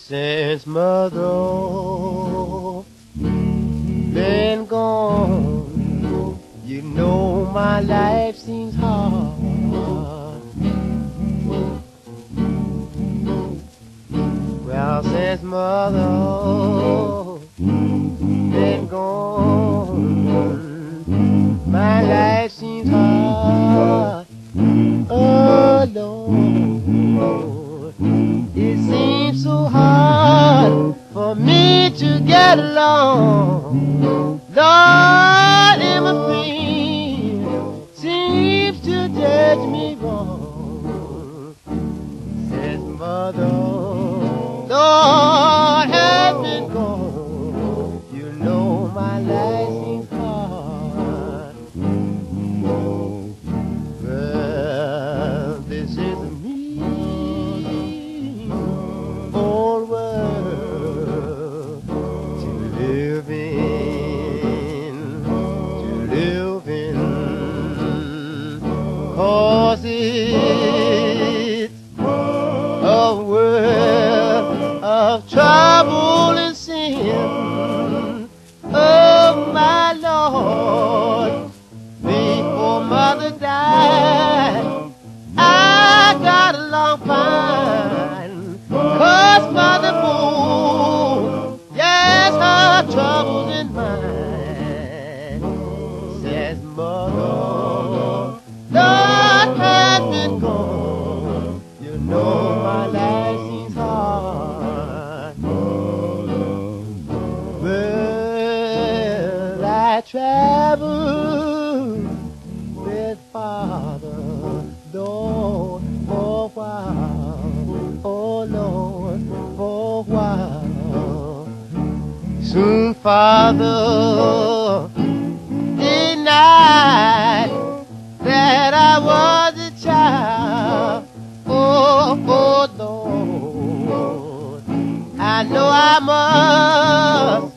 Since mother been gone, you know my life seems hard. Well, since mother been gone, my life seems hard. Oh Lord, it seems so hard for me to get along. Lord, everything seems to judge me wrong. Since mother, Lord, has been gone, you know my life seems hard. Well, this is a mean old world to live in, 'cause it's a world of trouble and sin. Oh my Lord, before mother died, I got along fine, 'cause mother moved, yes, her troubles in mine. Says mother, Lord has been gone, you know my life seems hard. Well, I traveled with Father, Lord, for a while, oh Lord, for a while. Soon Father denied that I was a child. Oh, oh Lord, I know I must